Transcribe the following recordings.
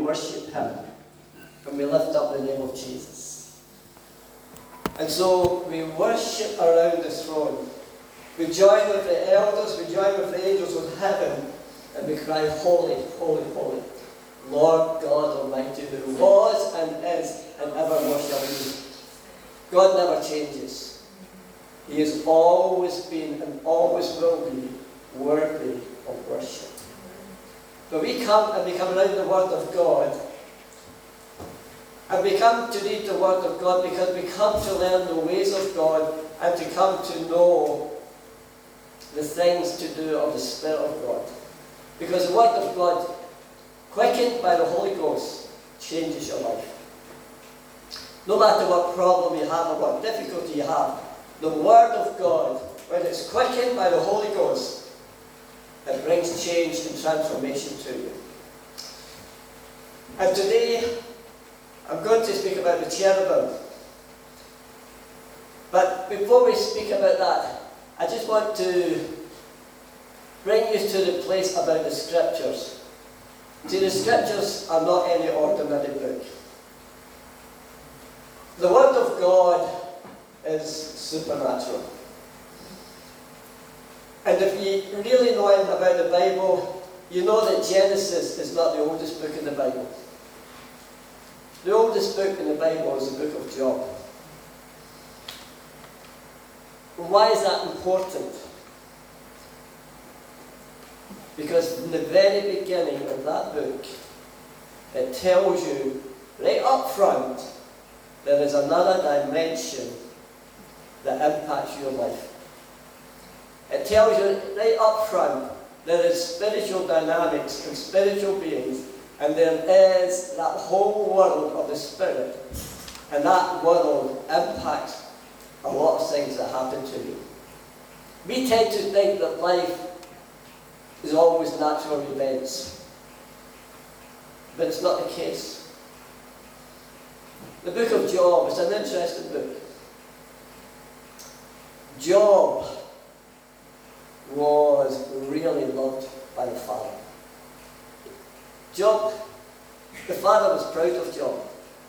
worship him, and we lift up the name of Jesus. And so we worship around the throne. We join with the elders, we join with the angels of heaven, and we cry, holy, holy, holy, Lord God Almighty, who was and is and evermore shall be. God never changes. He has always been and always will be worthy of worship. But we come and we come around the Word of God, and we come to read the Word of God because we come to learn the ways of God and to come to know the things to do of the Spirit of God. Because the Word of God, quickened by the Holy Ghost, changes your life. No matter what problem you have or what difficulty you have, the Word of God, when it's quickened by the Holy Ghost, it brings change and transformation to you. And today, I'm going to speak about the cherubim. But before we speak about that, I just want to bring you to the place about the Scriptures. See, the Scriptures are not any ordinary book. The Word of God is supernatural. And if you really know anything about the Bible, you know that Genesis is not the oldest book in the Bible. The oldest book in the Bible is the book of Job. Why is that important? Because in the very beginning of that book, it tells you right up front there is another dimension that impacts your life. It tells you right up front there is spiritual dynamics and spiritual beings, and there is that whole world of the Spirit, and that world impacts a lot of things that happen to you. We tend to think that life is always natural events, but it's not the case. The book of Job is an interesting book. Job was really loved by the Father. Job, the Father was proud of Job.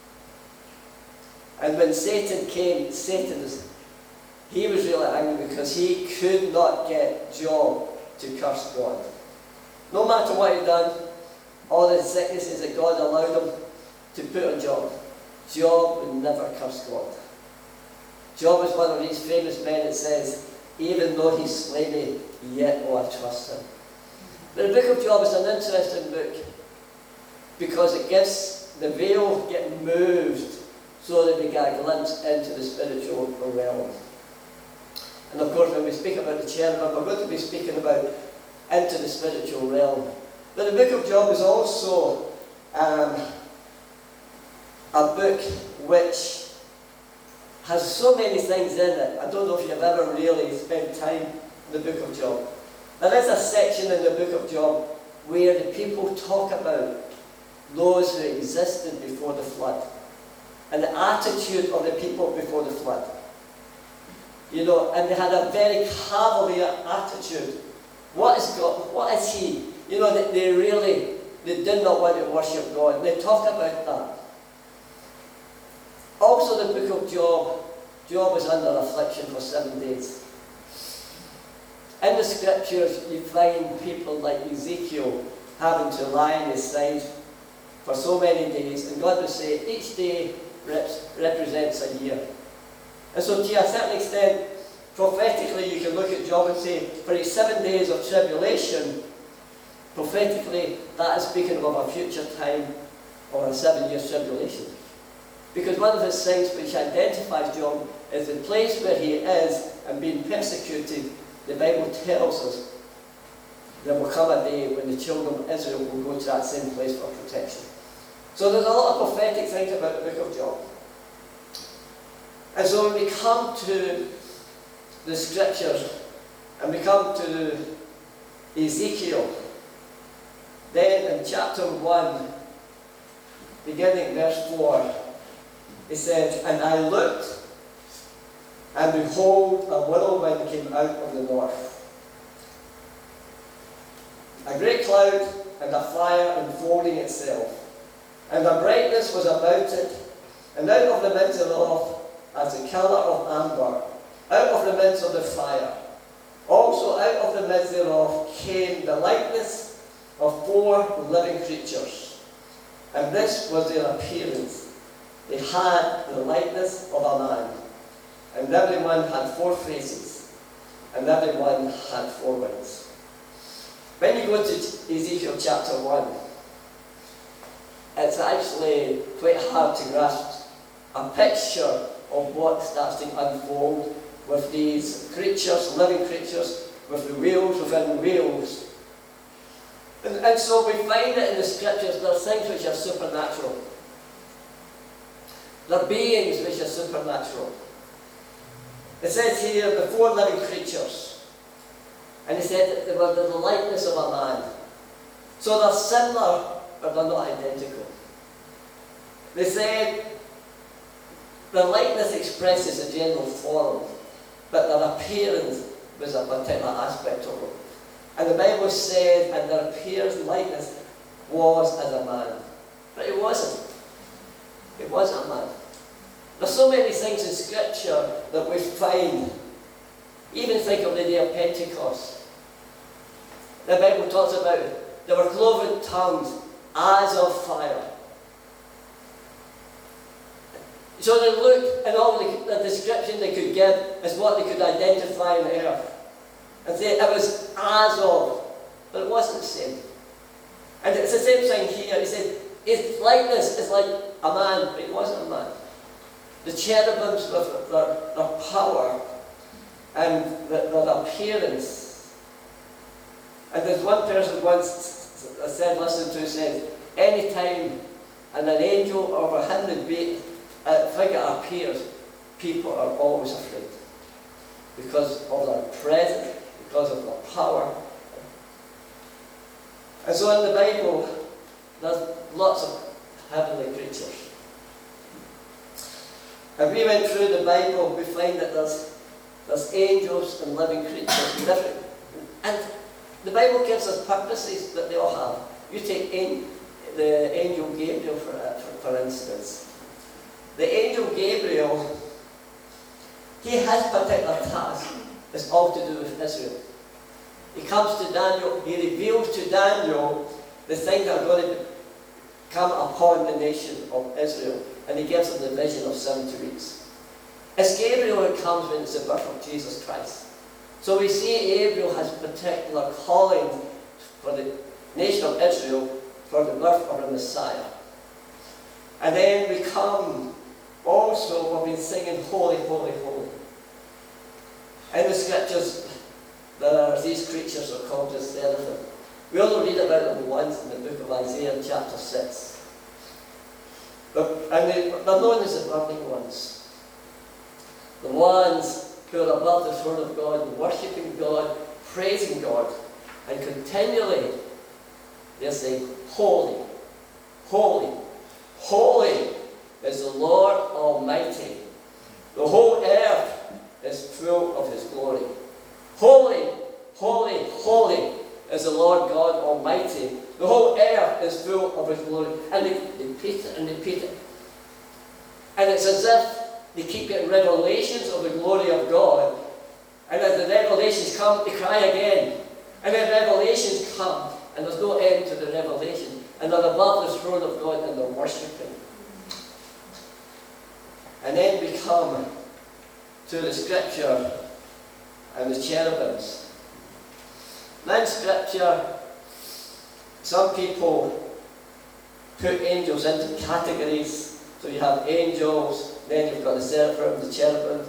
And when Satan came, he was really angry because he could not get Job to curse God. No matter what he'd done, all the sicknesses that God allowed him to put on Job, Job would never curse God. Job is one of these famous men that says, even though he slay me, yet will I trust him. But the book of Job is an interesting book because it gives the veil getting moved so that we get a glimpse into the spiritual realm. And of course, when we speak about the cherubim, we're going to be speaking about into the spiritual realm. But the book of Job is also a book which has so many things in it. I don't know if you've ever really spent time in the book of Job. There is a section in the book of Job where the people talk about those who existed before the flood and the attitude of the people before the flood. You know, and they had a very cavalier attitude. What is God? What is He? You know, they did not want to worship God. They talk about that. Also the book of Job, Job was under affliction for 7 days. In the Scriptures you find people like Ezekiel having to lie on his side for so many days, and God would say each day represents a year. And so to a certain extent, prophetically you can look at Job and say, for his 7 days of tribulation, prophetically that is speaking of a future time or a 7 year tribulation. Because one of the things which identifies Job is the place where he is and being persecuted. The Bible tells us there will come a day when the children of Israel will go to that same place for protection. So there's a lot of prophetic things about the book of Job. And so when we come to the Scriptures and we come to Ezekiel, then in chapter 1, beginning verse 4, it says, and I looked, and behold, a whirlwind came out of the north. A great cloud and a fire enfolding itself. and the brightness was about it, and out of the midst thereof, as the colour of amber, out of the midst of the fire. Also out of the midst thereof came the likeness of 4 living creatures, and this was their appearance. They had the likeness of a man, and every one had 4 faces, and every one had 4 wings. When you go to Ezekiel chapter 1, it's actually quite hard to grasp a picture of what starts to unfold with these creatures, living creatures, with the wheels within wheels. And so we find it in the scriptures, there are things which are supernatural. There are beings which are supernatural. It says here, the 4 living creatures. And he said that they were the likeness of a man. So they're similar, but they're not identical. They said the likeness expresses a general form, but their appearance was a particular aspect of it. And the Bible said, and their appearance likeness was as a man. But it wasn't. It wasn't a man. There's so many things in Scripture that we find. Even think of the day of Pentecost. The Bible talks about it. There were cloven tongues as of fire. So they looked, and all the description they could give is what they could identify on earth. And say it was as of, but it wasn't the same. And it's the same thing here. He said, his likeness is like a man, but he wasn't a man. The cherubims with their power and their appearance. And there's one person once said, listen to, said, any time an angel or a heavenly figure appears, people are always afraid. Because of their presence, because of their power. And so in the Bible, there's lots of heavenly creatures. As we went through the Bible, we find that there's angels and living creatures different. And the Bible gives us purposes that they all have. You take the angel Gabriel, for instance. The angel Gabriel, he has a particular task. It's all to do with Israel. He comes to Daniel, he reveals to Daniel the things that are going to come upon the nation of Israel. And he gives them the vision of 70 weeks. It's Gabriel who comes when it's the birth of Jesus Christ. So we see Gabriel has a particular calling for the nation of Israel for the birth of the Messiah. And then we come also, we've been singing Holy, Holy, Holy. In the scriptures, there are these creatures are called the seraphim. We only read about them once in the book of Isaiah, chapter 6. They're known as the burning ones. The ones who are above the throne of God, worshipping God, praising God, and continually they're saying, Holy, Holy, Holy is the Lord Almighty. The whole earth is full of His glory. Holy, holy, holy is the Lord God Almighty. The whole earth is full of His glory. And they repeat it and repeat it. And it's as if they keep getting revelations of the glory of God. And as the revelations come, they cry again. And then revelations come, and there's no end to the revelation. And they're above the throne of God and they're worshipping. And then we come to the scripture and the cherubims. Now in scripture, some people put angels into categories. So you have angels, then you've got the seraphim, the cherubim.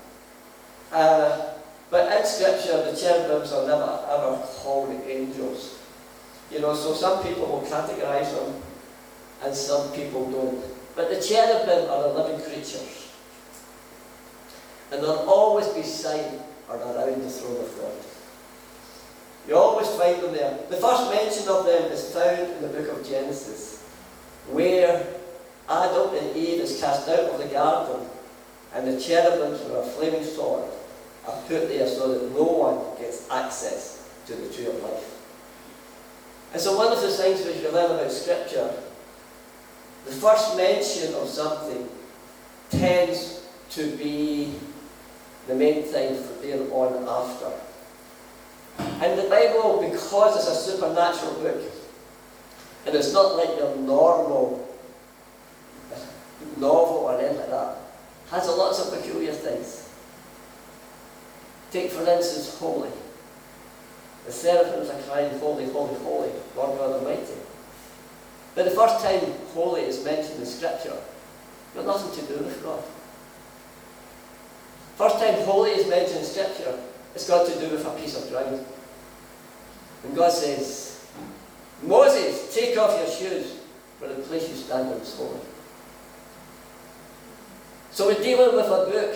But in scripture, the cherubims are never ever called angels. You know, so some people will categorize them and some people don't. But the cherubim are the living creatures. And they'll always beside or around the throne of God. You always find them there. The first mention of them is found in the book of Genesis, where Adam and Eve is cast out of the garden, and the cherubims with a flaming sword are put there so that no one gets access to the tree of life. And so one of the things which we learn about Scripture first mention of something tends to be the main thing from there on after. And the Bible, because it's a supernatural book, and it's not like your normal novel or anything like that, has lots of peculiar things. Take, for instance, holy. The seraphims are crying, holy, holy, holy, Lord God Almighty. But the first time holy is mentioned in Scripture, it's got nothing to do with God. First time holy is mentioned in Scripture, it's got to do with a piece of ground. And God says, Moses, take off your shoes, for the place you stand on is holy. So we're dealing with a book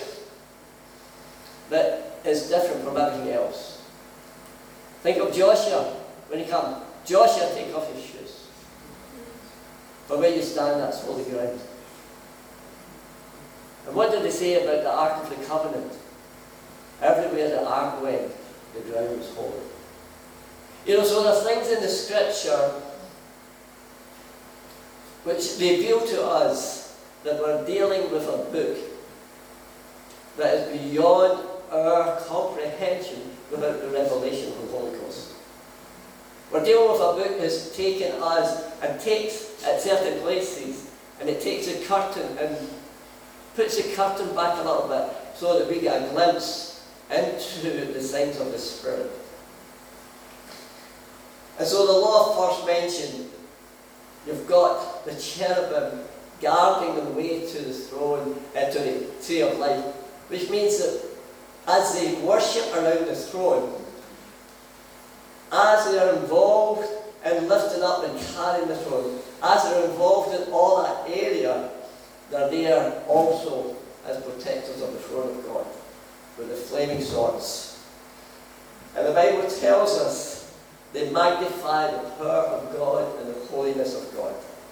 that is different from everything else. Think of Joshua when he comes. Joshua, take off your shoes. For where you stand, that's holy ground. And what did they say about the Ark of the Covenant? Everywhere the Ark went, the ground was holy. You know, so there are things in the Scripture which reveal to us that we're dealing with a book that is beyond our comprehension without the revelation of the Holy Ghost. We're dealing with a book that's taken us and takes at certain places, and it takes a curtain and puts the curtain back a little bit so that we get a glimpse into the signs of the Spirit. And so the law first mentioned, you've got the cherubim guarding the way to the throne, to the tree of life, which means that as they worship around the throne, as they are involved in lifting up and carrying the throne, as they're involved in all that area, they're there also as protectors of the throne of God with the flaming swords. And the Bible tells us they magnify the power of God and the holiness of God.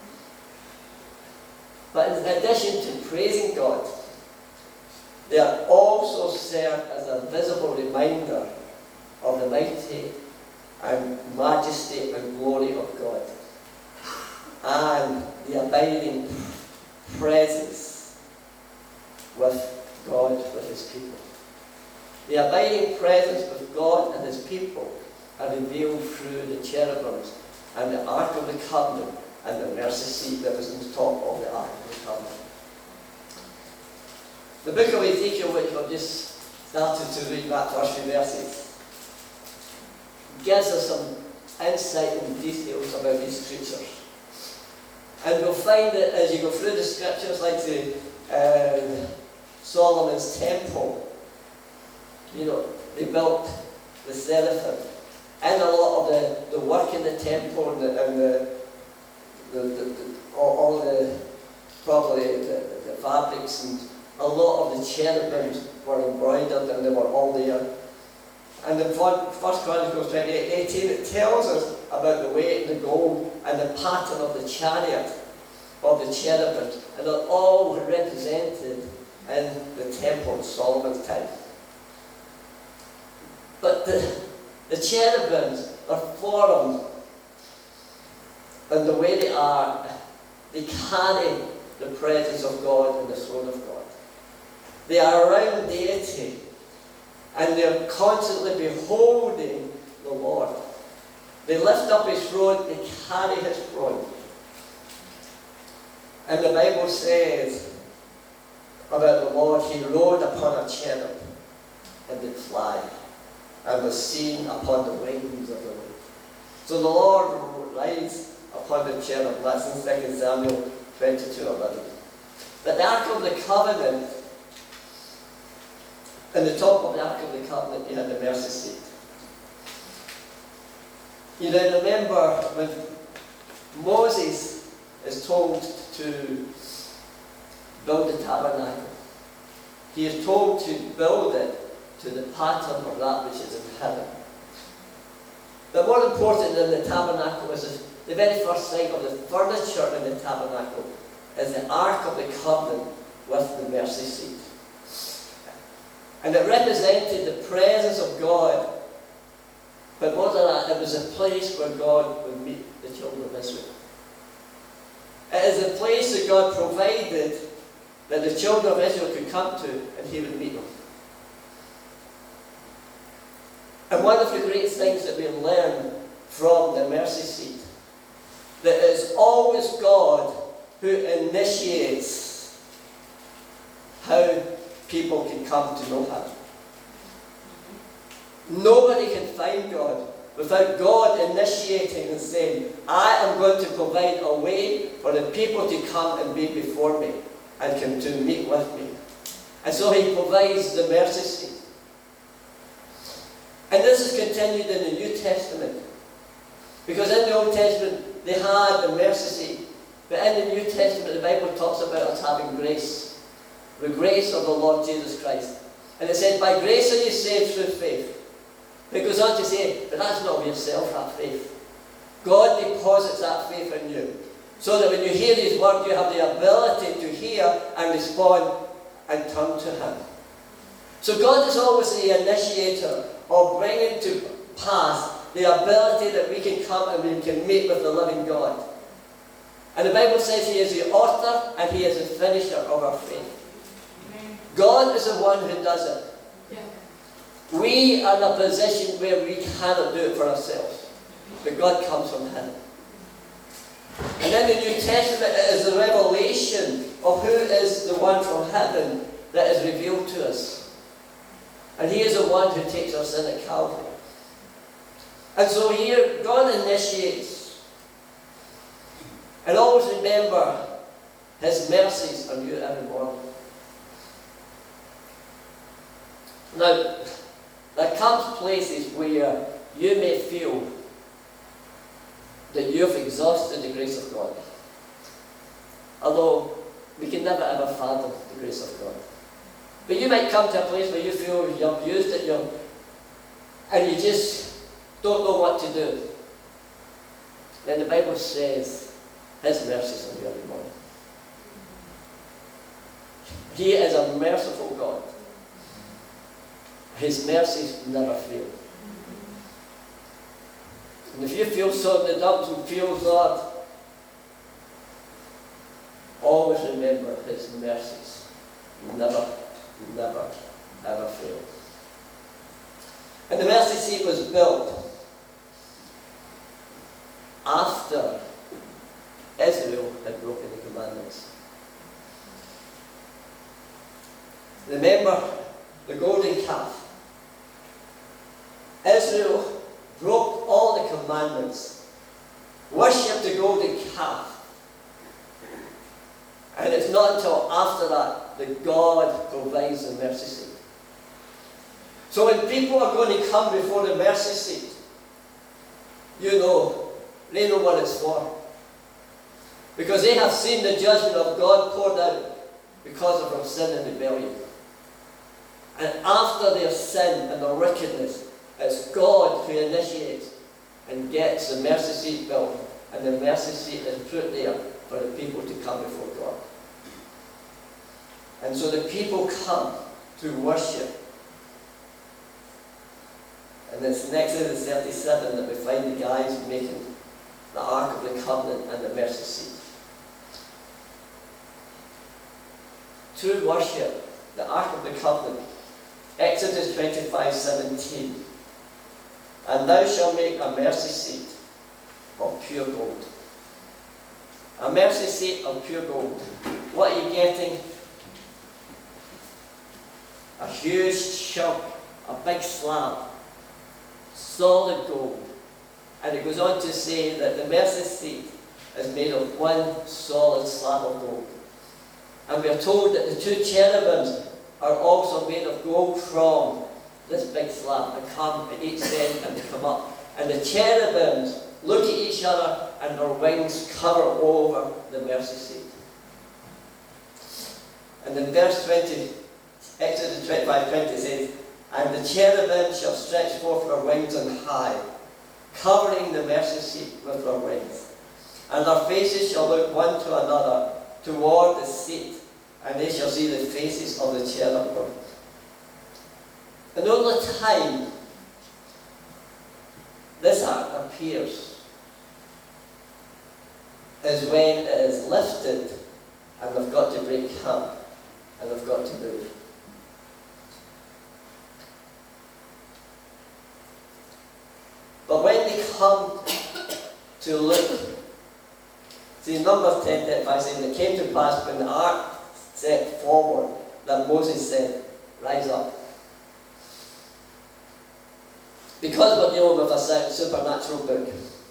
But in addition to praising God, they are also served as a visible reminder of the mighty and majesty and glory of God and the abiding presence with God, with His people. The abiding presence with God and His people are revealed through the cherubims and the Ark of the Covenant and the mercy seat that was on the top of the Ark of the Covenant. The book of Ezekiel, which I've just started to read that first few verses, gives us some insight and details about these creatures. And we'll find that as you go through the scriptures, like Solomon's temple, you know, they built the seraphim, and a lot of the work in the temple and all the probably the fabrics and a lot of the cherubims were embroidered and they were all there. And in 1 Chronicles 28:18, it tells us about the weight and the gold and the pattern of the chariot of the cherubims, and they're all represented in the temple in Solomon's time. But the cherubims are formed, and the way they are, they carry the presence of God and the throne of God. They are around deity, and they're constantly beholding the Lord. They lift up His throne, they carry His throne. And the Bible says about the Lord, He rode upon a cherub and did fly, and was seen upon the wings of the wind. So the Lord rides upon the cherub. That's in 2 Samuel 22:11. But the Ark of the Covenant, in the top of the Ark of the Covenant, you had the mercy seat. You now remember when Moses is told to build the tabernacle. He is told to build it to the pattern of that which is in heaven. But more important than the tabernacle is the very first thing of the furniture in the tabernacle is the Ark of the Covenant with the mercy seat. And it represented the presence of God, but more than that, it was a place where God would meet the children of Israel. It is a place that God provided that the children of Israel could come to, and he would meet them. And one of the great things that we learn from the mercy seat, that it is always God who initiates how people can come to know him. Nobody can find God without God initiating and saying, I am going to provide a way for the people to come and be before me and come to meet with me. And so he provides the mercy seat. And this is continued in the New Testament. Because in the Old Testament, they had the mercy seat. But in the New Testament, the Bible talks about us having grace. The grace of the Lord Jesus Christ. And it says, by grace are you saved through faith. It goes on to say, but that's not of yourself, that faith. God deposits that faith in you. So that when you hear his word, you have the ability to hear and respond and turn to him. So God is always the initiator of bringing to pass the ability that we can come and we can meet with the living God. And the Bible says he is the author and he is the finisher of our faith. Amen. God is the one who does it. Yeah. We are in a position where we cannot do it for ourselves. But God comes from him. And then the New Testament is the revelation of who is the one from heaven that is revealed to us. And he is the one who takes our sin at Calvary. And so here, God initiates. And always remember, his mercies are new every morning. Now, there comes places where you may feel that you've exhausted the grace of God. Although, we can never ever fathom the grace of God. But you might come to a place where you feel you've used it, and you just don't know what to do. Then the Bible says, his mercies are new every morning. He is a merciful God. His mercies never fail. And if you feel so in the dumps and feel Lord, always remember his mercies never, ever fail. And the mercy seat was built after Israel had broken the commandments. Remember the golden calf. Israel broke all the commandments, worshipped the golden calf. And it's not until after that that God provides the mercy seat. So when people are going to come before the mercy seat, they know what it's for. Because they have seen the judgment of God poured out because of their sin and rebellion. And after their sin and their wickedness, it's God who initiates and gets the mercy seat built. And the mercy seat is put there for the people to come before God. And so the people come to worship. And it's next in the 37 that we find the guys making the Ark of the Covenant and the mercy seat. To worship the Ark of the Covenant, Exodus 25:17. And thou shalt make a mercy seat of pure gold. A mercy seat of pure gold. What are you getting? A huge chunk, a big slab, solid gold. And it goes on to say that the mercy seat is made of one solid slab of gold. And we are told that the two cherubims are also made of gold from this big slab that come at each end and they come up. And the cherubims look at each other and their wings cover over the mercy seat. And in verse 20, Exodus 25:20 says, and the cherubim shall stretch forth their wings on high, covering the mercy seat with their wings. And their faces shall look one to another toward the seat, and they shall see the faces of the cherubim. And all the time this ark appears, is when it is lifted and they've got to break camp and they've got to move. But when they come to look, see, Numbers 10:5 says, it came to pass when the ark set forward that Moses said, rise up. Because we're dealing with a supernatural book,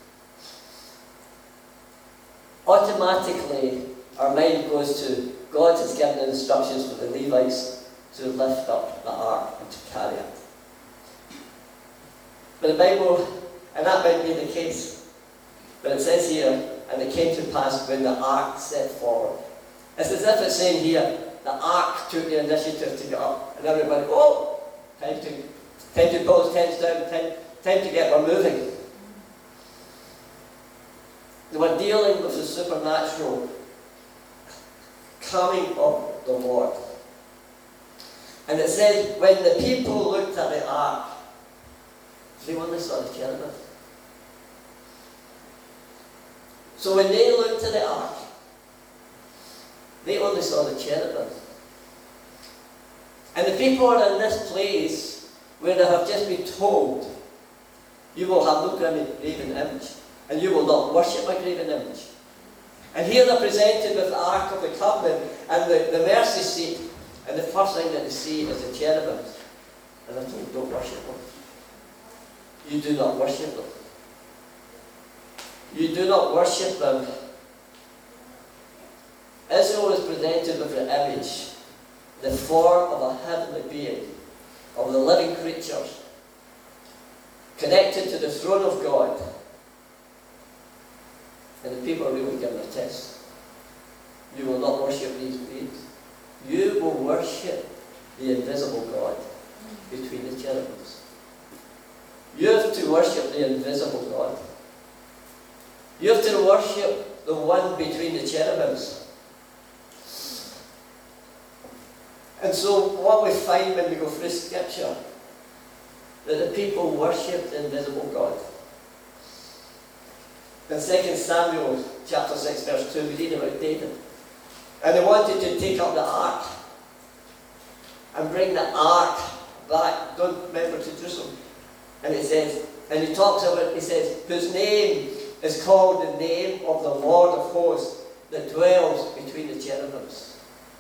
automatically our mind goes to God has given instructions for the Levites to lift up the ark and to carry it. But the Bible, and that might be the case, but it says here, and it came to pass when the ark set forward. It's as if it's saying here, the ark took the initiative to get up, and everybody, oh, time to pull his tents down, time to get we're moving. They were dealing with the supernatural coming of the Lord. And it says, when the people looked at the ark, they only saw the cherubim. So when they looked at the ark, they only saw the cherubim. And the people are in this place where they have just been told, you will have no graven image, and you will not worship a graven image. And here they're presented with the Ark of the Covenant and the mercy seat, and the first thing that they see is the cherubims. And they're told, don't worship them. You do not worship them. You do not worship them. Israel is presented with the image, the form of a heavenly being, of the living creatures, connected to the throne of God. And the people are really given a test. You will not worship these beings. You will worship the invisible God between the cherubims. You have to worship the invisible God. You have to worship the one between the cherubims. And so what we find when we go through Scripture, that the people worship the invisible God. In 2 Samuel chapter 6 verse 2 we read about David. And they wanted to take up the ark and bring the ark back, don't remember, to Jerusalem. And it says, and he talks about, he says, whose name is called the name of the Lord of hosts that dwells between the cherubims.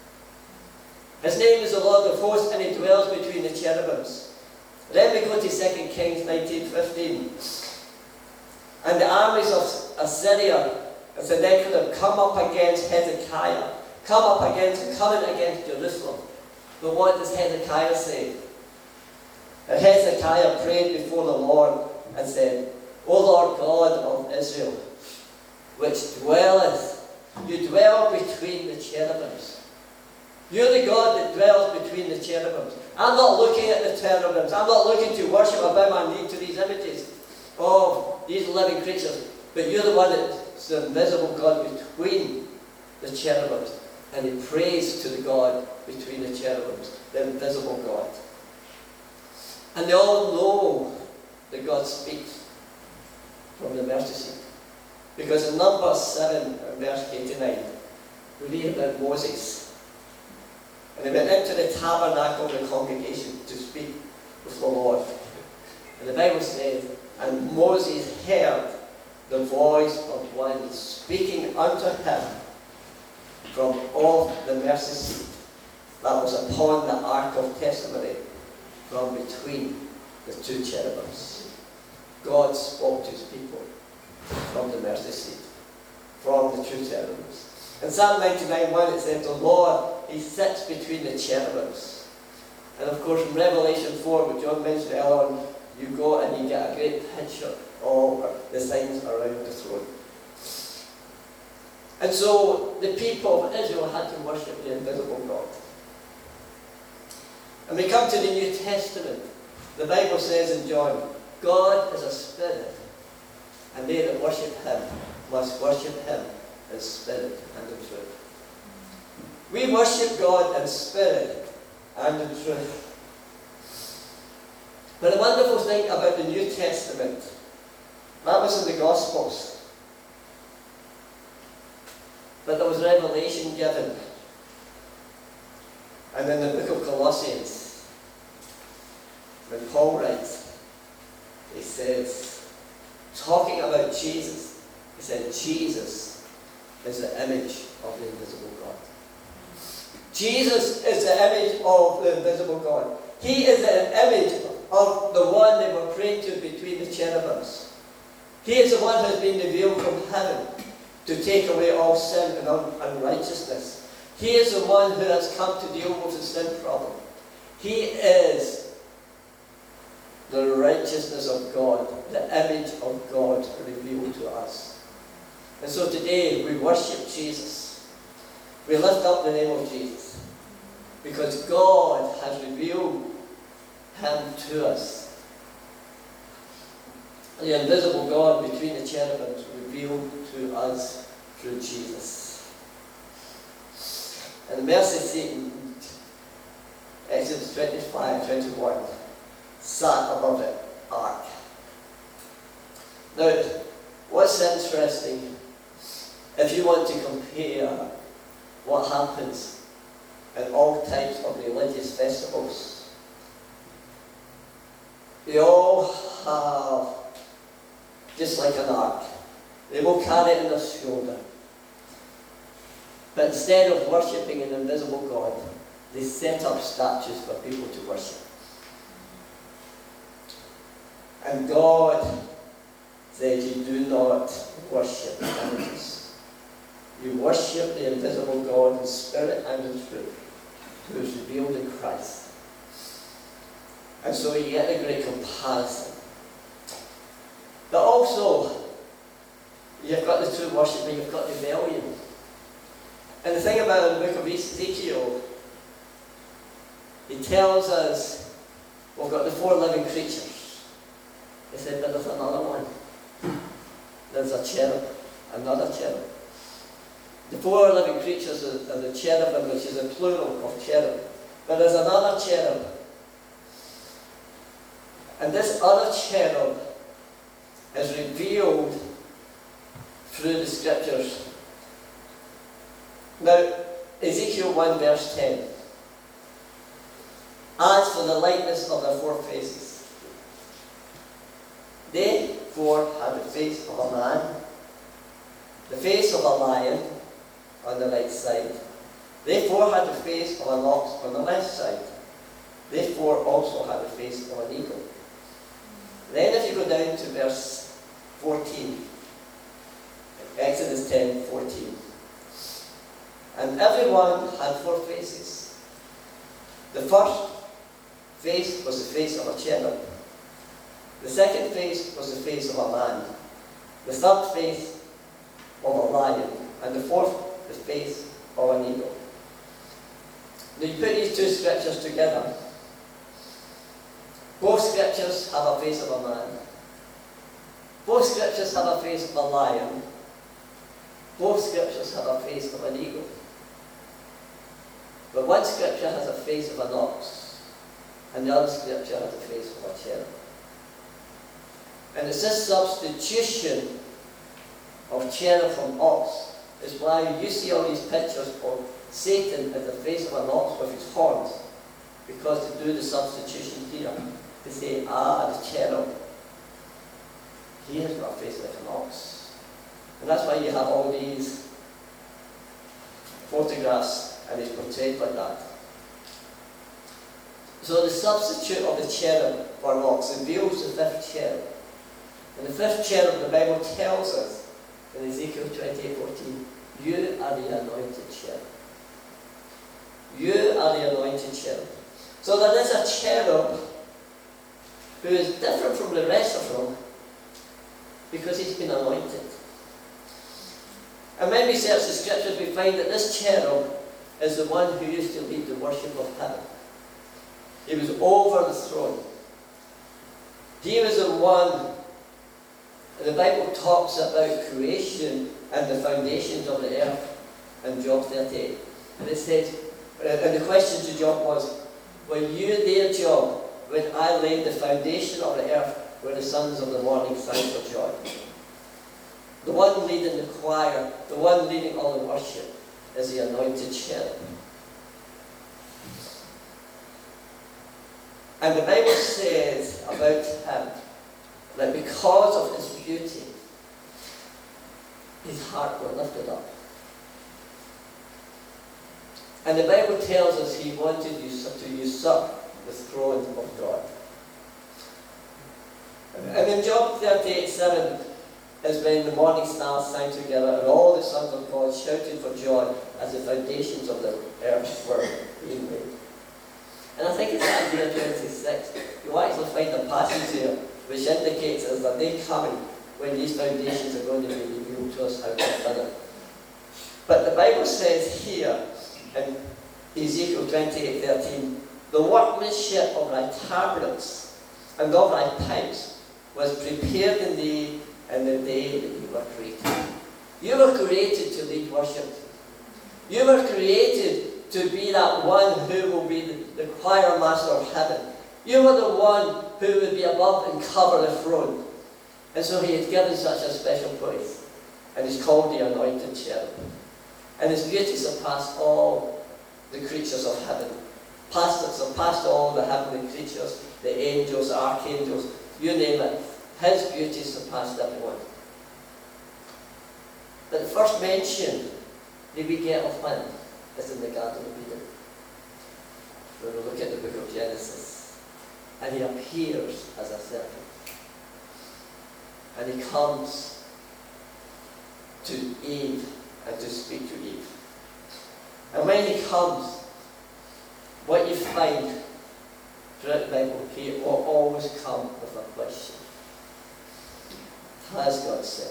His name is the Lord of hosts and he dwells between the cherubims. Then we go to 2 Kings 19:15. And the armies of Assyria and Sennacherib come up against Hezekiah, coming against Jerusalem. But what does Hezekiah say? And Hezekiah prayed before the Lord and said, O Lord God of Israel, which dwelleth, you dwell between the cherubims. You're the God that dwells between the cherubims. I'm not looking at the cherubims. I'm not looking to worship or bow my knee to these images of these living creatures. But you're the one that's the invisible God between the cherubims. And he prays to the God between the cherubims, the invisible God. And they all know that God speaks from the mercy seat. Because in Numbers 7, verse 89, we read about Moses. And he went into the tabernacle of the congregation to speak with the Lord. And the Bible says, and Moses heard the voice of one speaking unto him from off the mercy seat that was upon the ark of testimony from between the two cherubims. God spoke to his people from the mercy seat, from the two cherubims. In Psalm 99:1 it says, the Lord, he sits between the cherubims. And of course in Revelation 4, which John mentioned earlier on, you go and you get a great picture of the things around the throne. And so the people of Israel had to worship the invisible God. And we come to the New Testament. The Bible says in John, God is a spirit, and they that worship him must worship him in spirit and in truth. We worship God in spirit and in truth. But the wonderful thing about the New Testament, that was in the Gospels. but there was revelation given. And in the book of Colossians, when Paul writes, he says, talking about Jesus, he said, Jesus is the image of the invisible God. Jesus is the image of the invisible God. He is the image of the one they were praying to between the cherubims. He is the one who has been revealed from heaven to take away all sin and unrighteousness. He is the one who has come to deal with the sin problem. He is the righteousness of God, the image of God revealed to us. And so today we worship Jesus. We lift up the name of Jesus because God has revealed him to us. The invisible God between the cherubims revealed to us through Jesus. And the mercy seat, Exodus 25:21, sat above the ark. Now, what's interesting, if you want to compare what happens in all types of religious festivals, they all have just like an ark. They will carry it on their shoulder. But instead of worshipping an invisible God, they set up statues for people to worship. And God said, you do not worship images. You worship the invisible God in spirit and in truth, who is revealed in Christ. And so you get a great comparison. But also, you've got the true worship and you've got rebellion. And the thing about the book of Ezekiel, he tells us, we've got the 4 living creatures. He said, but there's another one. There's a cherub, another cherub. The 4 living creatures are the cherubim, which is a plural of cherub. But there's another cherub. And this other cherub is revealed through the scriptures. Now, Ezekiel 1 verse 10. As for the likeness of their 4 faces, they 4 had the face of a man, the face of a lion on the right side. They 4 had the face of an ox on the left side. They 4 also had the face of an eagle. Then if you go down to verse 14, Exodus 10:14. And everyone had 4 faces. The first face was the face of a cherub. The second face was the face of a man. The third face of a lion. And the fourth, the face of an eagle. Now you put these 2 scriptures together. Both scriptures have a face of a man. Both scriptures have a face of a lion. Both scriptures have a face of an eagle. But one scripture has a face of an ox, and the other scripture has a face of a cherub. And it's this substitution of cherub from ox is why you see all these pictures of Satan as the face of an ox with his horns, because they do the substitution here. They say, the cherub, he has got a face like an ox. And that's why you have all these photographs and it's portrayed like that. So the substitute of the cherub for an ox reveals the 5th cherub. And the 5th cherub, the Bible tells us in Ezekiel 28:14, you are the anointed cherub. You are the anointed cherub. So there is a cherub who is different from the rest of them because he's been anointed. And when we search the scriptures, we find that this cherub is the one who used to lead the worship of heaven. He was over the throne. He was the one, the Bible talks about creation and the foundations of the earth in Job 38. And it says, and the question to Job was, were you there, Job, when I laid the foundation of the earth where the sons of the morning sang for joy? The one leading the choir, the one leading all the worship, is the anointed cherub. And the Bible says about him that because of his beauty, his heart was lifted up. And the Bible tells us he wanted to usurp the throne of God. And in Job 38:7 is when the morning stars sang together and all the sons of God shouted for joy as the foundations of the earth were being laid. And I think it's Isaiah 26. You actually find a passage here which indicates there's a day coming when these foundations are going to be revealed to us how they're done. But the Bible says here in Ezekiel 28:13, the workmanship of thy tabrets and of thy pipes was prepared in thee in the day that you were created. You were created to lead worship. You were created to be that one who will be the choir master of heaven. You were the one who would be above and cover the throne. And so he had given such a special place. And he's called the anointed cherub. And his beauty surpassed all the creatures of heaven. Surpassed all the heavenly creatures, the angels, the archangels, you name it. His beauty surpassed everyone. But the first mention that we get of him is in the Garden of Eden. When we look at the book of Genesis, and he appears as a serpent. And he comes to Eve and to speak to Eve. And when he comes, what you find throughout the Bible, he will always come with a question. Has God said?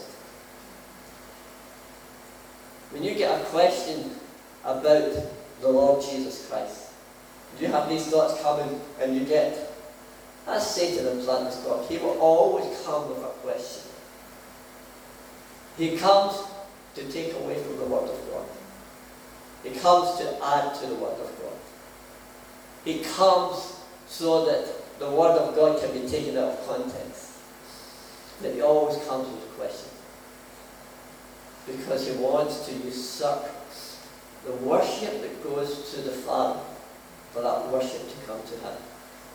When you get a question about the Lord Jesus Christ, you have these thoughts coming and you get, as Satan implants God, he will always come with a question. He comes to take away from the Word of God. He comes to add to the Word of God. He comes so that the Word of God can be taken out of context. That he always comes with a question. Because he wants to usurp the worship that goes to the Father for that worship to come to him.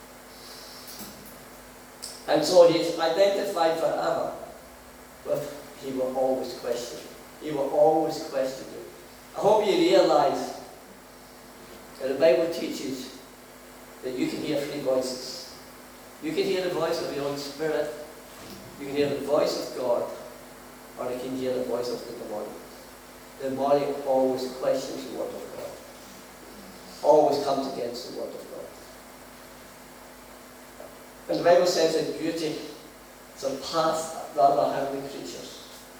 And so he's identified forever with he will always question. He will always question you. I hope you realise that the Bible teaches that you can hear three voices. You can hear the voice of your own spirit, you can hear the voice of God, or you can hear the voice of the demonic. The demonic always questions the Word of God. Always comes against the Word of God. And the Bible says that beauty surpassed the other heavenly creatures.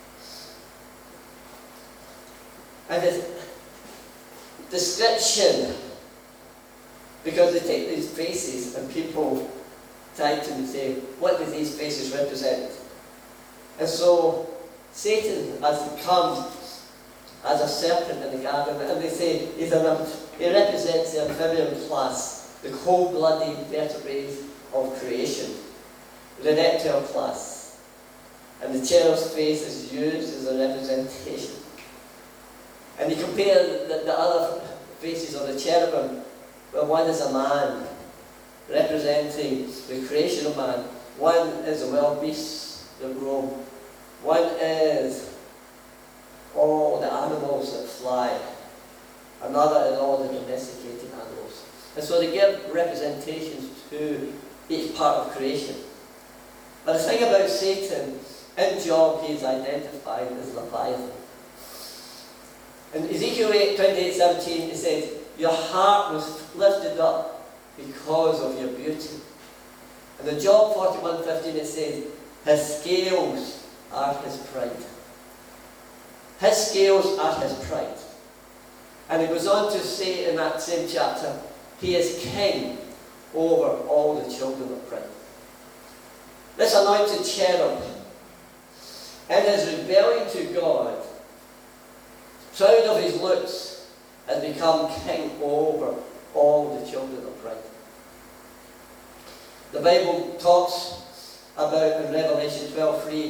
And his description, because they take these faces and people try to say, what do these faces represent? And so Satan has come as a serpent in the garden, and they say he represents the amphibian class, the cold-blooded vertebrates of creation, the reptile class. And the cherub's face is used as a representation. And you compare the other faces of the cherubim, well, one is a man, representing the creation of man. One is the wild beasts that roam. One is all the animals that fly. Another is all the domesticated animals. And so they give representations to each part of creation. But the thing about Satan, in Job he is identified as Leviathan. In Ezekiel 28:17 it says, your heart was lifted up because of your beauty. And in Job 41:15 it says, his scales are his pride. His scales are his pride. And it goes on to say in that same chapter, he is king over all the children of pride. This anointed cherub, in his rebellion to God, proud of his looks, has become king over all the children of pride. The Bible talks about in Revelation 12:3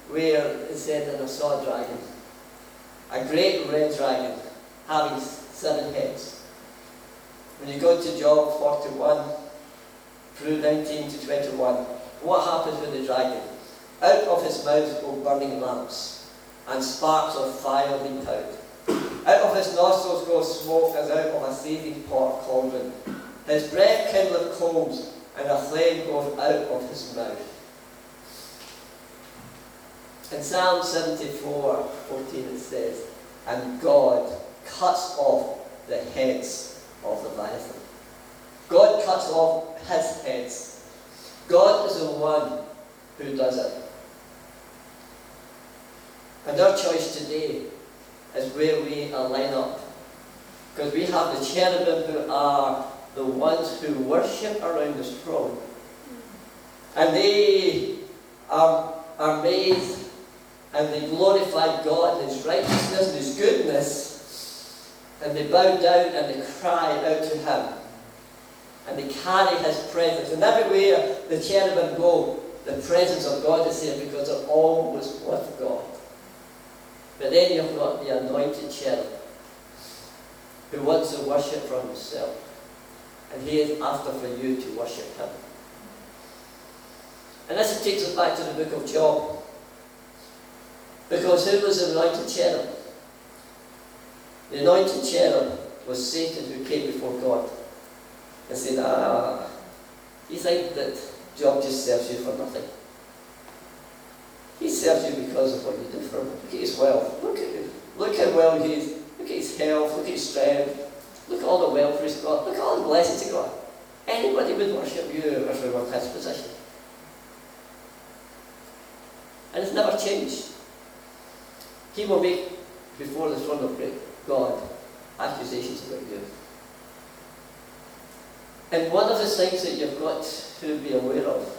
where it said, and I saw a dragon, a great red dragon, having 7 heads. When you go to Job 41, through 19 to 21, what happens with the dragon? Out of his mouth go burning lamps, and sparks of fire leap out. Out of his nostrils goes smoke as out of a seething pot cauldron. His breath kindleth coals, and a flame goes out of his mouth. In Psalm 74:14 it says, and God cuts off the heads of the Leviathan. God cuts off his heads. God is the one who does it. And our choice today is where we line up. Because we have the cherubim who are the ones who worship around this throne. And they are amazed and they glorify God and His righteousness and His goodness. And they bow down and they cry out to Him. And they carry His presence. And everywhere the cherubim go, the presence of God is there because they're always with God. But then you've got the anointed cherub who wants to worship from himself. And he is after for you to worship him. And this takes us back to the book of Job. Because who was the anointed cherub? The anointed cherub was Satan, who came before God and said, you think that Job just serves you for nothing? He serves you because of what you do for him. Look at his wealth. Look how well he is. Look at his health. Look at his strength. Look at all the wealth he's got. Look at all the blessings he's got. Anybody would worship you if we were in his position. And it's never changed. He will make before the throne of God accusations about you. And one of the things that you've got to be aware of,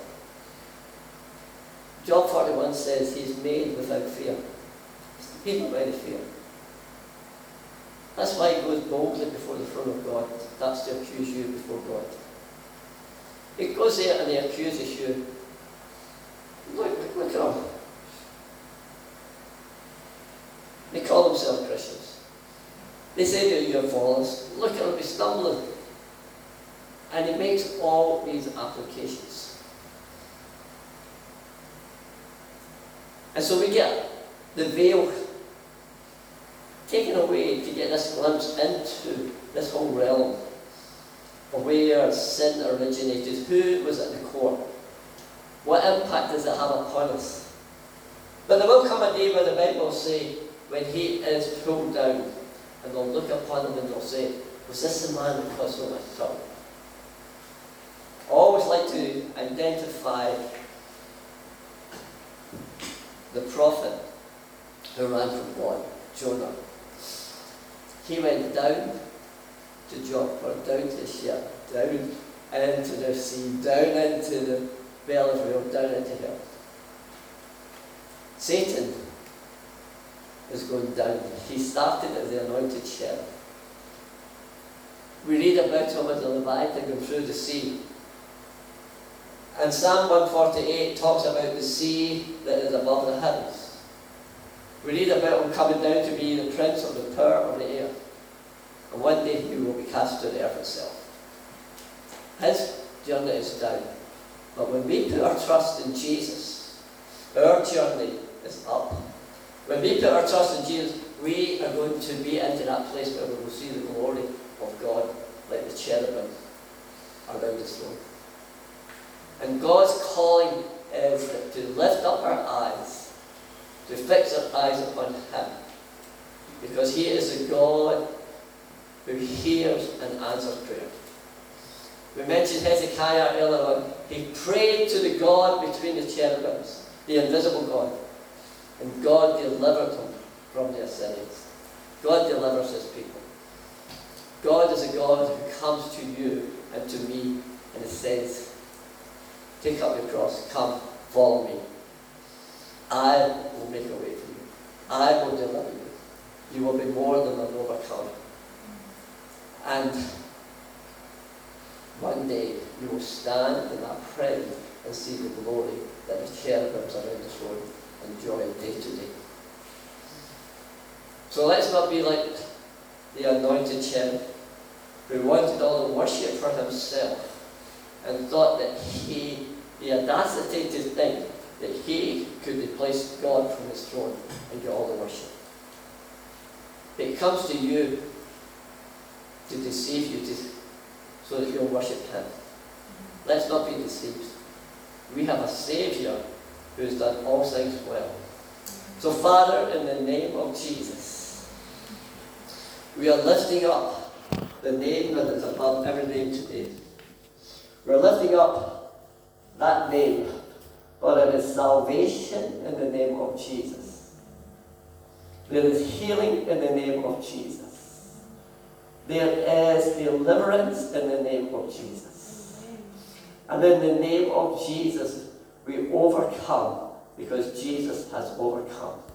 Job 41 says he's made without fear. He's not ready to fear. That's why he goes boldly before the throne of God. That's to accuse you before God. He goes there and he accuses you. Look at them. They call themselves Christians. They say that you're false. Look at them, be stumbling. And he makes all these applications. And so we get the veil taken away to get this glimpse into this whole realm of where sin originated, who was at the core, what impact does it have upon us. But there will come a day where the Bible will say, when he is pulled down, and they'll look upon him and they'll say, was this the man who caused so much trouble? I always like to identify the prophet who ran from God, Jonah. He went down to Joppa, down to the ship, down into the sea, down into the belly of the whale, down into hell. Satan is going down. He started as the anointed cherub. We read about him as a Leviathan going through the sea. And Psalm 148 talks about the sea that is above the heavens. We read about him coming down to be the prince of the power of the air. And one day he will be cast to the earth itself. His journey is down. But when we put our trust in Jesus, our journey is up. When we put our trust in Jesus, we are going to be into that place where we will see the glory of God like the cherubim around the throne. And God's calling is to lift up our eyes, to fix our eyes upon Him. Because He is a God who hears and answers prayer. We mentioned Hezekiah earlier on. He prayed to the God between the cherubims, the invisible God. And God delivered him from the Assyrians. God delivers His people. God is a God who comes to you and to me and it says, take up your cross, come, follow me. I will make a way for you. I will deliver you. You will be more than an overcomer. And one day you will stand in that presence and see the glory that the cherubims around the throne and joy day to day. So let's not be like the anointed cherub who wanted all the worship for himself and thought that he audacity to think that he could replace God from his throne and get all the worship. It comes to you to deceive you so that you'll worship him. Let's not be deceived. We have a Saviour who has done all things well. So Father, in the name of Jesus, we are lifting up the name that is above every name today. We're lifting up that name, for it is salvation in the name of Jesus. There is healing in the name of Jesus. There is deliverance in the name of Jesus. And in the name of Jesus, we overcome because Jesus has overcome.